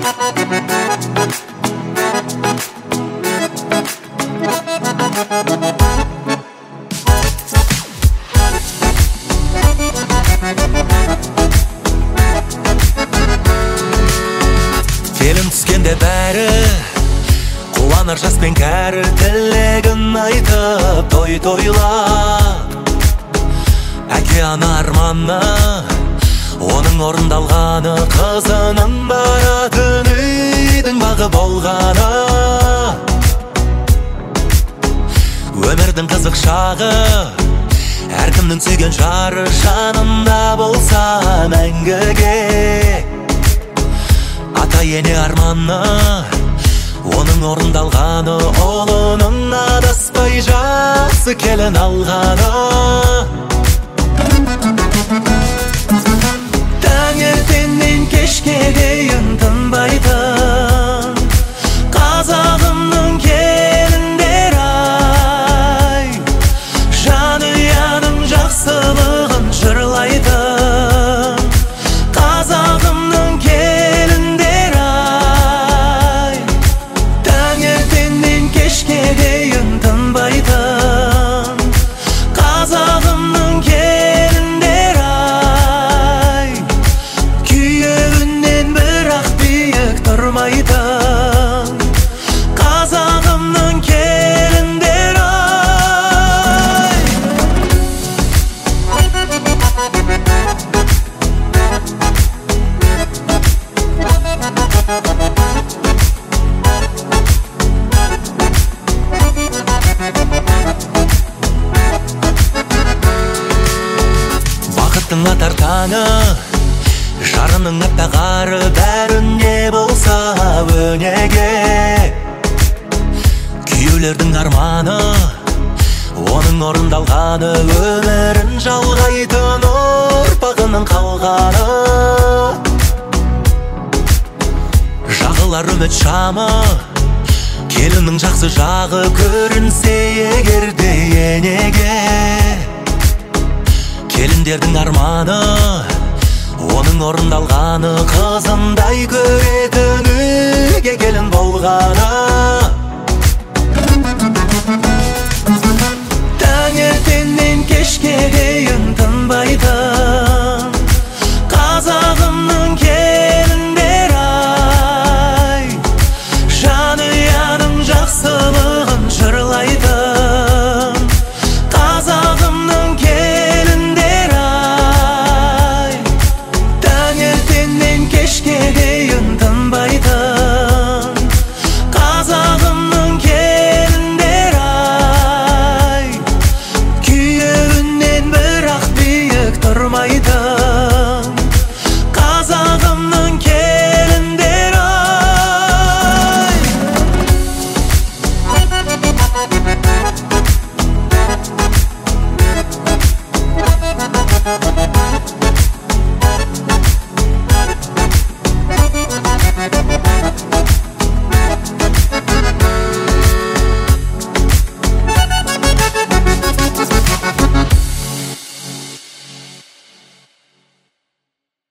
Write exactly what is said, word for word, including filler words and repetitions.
Келін түскенде бәрі қуанар жас пен кәрі, тілегін айтып той тойлап. Әке ана арманы, оның орындалғаны, қызының баратын үйдің бағы болғаны. Өмірдің қызық шағы, әркімнің сүйген жары жанында болса мәңгіге. Ата ене арманы, оның орындалғаны, ұлының адаспай жақсы келін алғаны. Таңертеңнен кешке дейін тынбайтын қазағымның келіндері ай, жанұяның жақсылығын жырлайтын қазағымның келіндері ай, таңертеңнен кешке дейін тынбайтын қазағымның келіндері ай, күйеуінен бірақ биік тұрмайтын қазағымның келіндері ай. Бақыттың атар таңы, жарының аппақ ары, бәрінде болса өнеге. Күйеулердің арманы, оның орындалғаны, өмірін жалғайтын ұрпағының қалғаны. Жағылар үміт шамы, келіннің жақсы жағы көрінсе егерде енеге. Келіндердің арманы, оның орындалғаны, қызындай көретін үйге келін болғаны. Таңертеңнен кешке дейін тынбайтын